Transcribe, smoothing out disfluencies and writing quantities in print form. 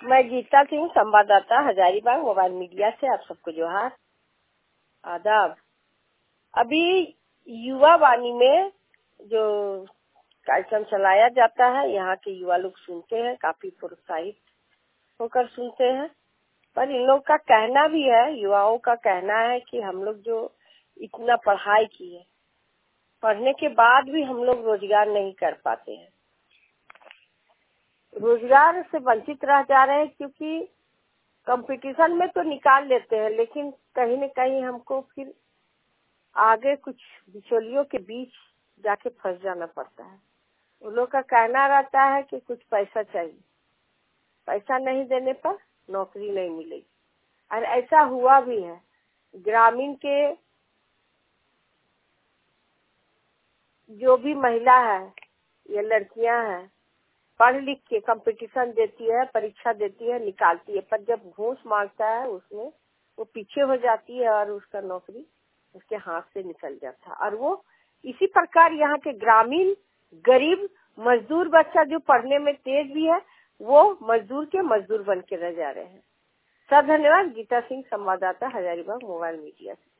मैं गीता सिंह, संवाददाता, Hazaribagh mobile media से। आप सबको जोहार, आदाब। अभी युवा वाणी में जो कार्यक्रम चलाया जाता है, यहाँ के युवा लोग सुनते हैं, काफी प्रोत्साहित होकर सुनते हैं। पर इन लोग का कहना भी है, युवाओं का कहना है कि हम लोग जो इतना पढ़ाई किए, पढ़ने के बाद भी हम लोग रोजगार नहीं कर पाते हैं, रोजगार से वंचित रह जा रहे हैं। क्योंकि कंपटीशन में तो निकाल लेते हैं, लेकिन कहीं न कहीं हमको फिर आगे कुछ बिचौलियों के बीच जाके फंस जाना पड़ता है। उन लोग का कहना रहता है कि कुछ पैसा चाहिए, पैसा नहीं देने पर नौकरी नहीं मिलेगी। और ऐसा हुआ भी है। ग्रामीण के जो भी महिला है या लड़कियां हैं, पढ़ लिख के कंपटीशन देती है, परीक्षा देती है, निकालती है, पर जब घूस मांगता है उसमें वो पीछे हो जाती है और उसका नौकरी उसके हाथ से निकल जाता है। और वो इसी प्रकार यहाँ के ग्रामीण गरीब मजदूर बच्चा जो पढ़ने में तेज भी है, वो मजदूर के मजदूर बन के रह जा रहे हैं। सब धन्यवाद। गीता सिंह, संवाददाता, हजारीबाग मोबाइल मीडिया से।